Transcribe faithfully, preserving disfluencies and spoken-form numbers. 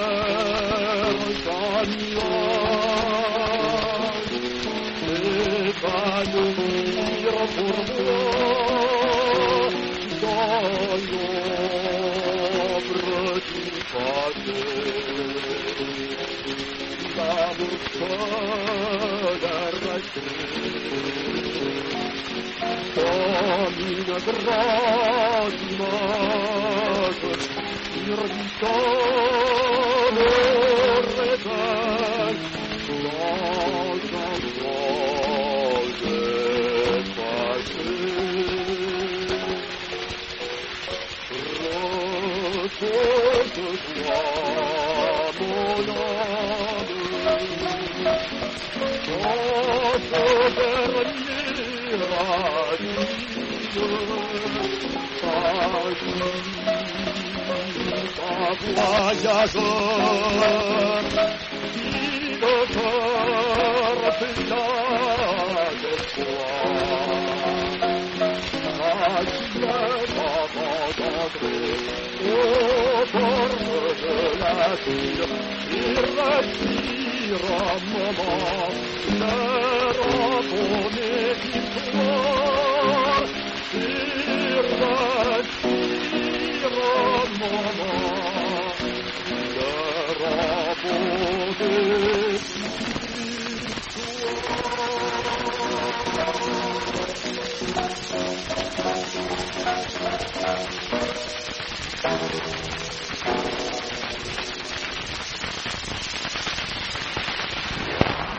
un nuage s'évanouir pour moi dans l'ombre du passé. L'amour seul est resté comme une grande image sur du temps de réveil dans un monde passé. Repose-toi, mon âme, dans ce dernier adieu. Pas voyageur qui ne cœur plein d'espoir, adieu avant d'entrer aux portes de la ville, il respire un moment l'air abonné d'histoire, il respire un moment l'air abonné d'histoire.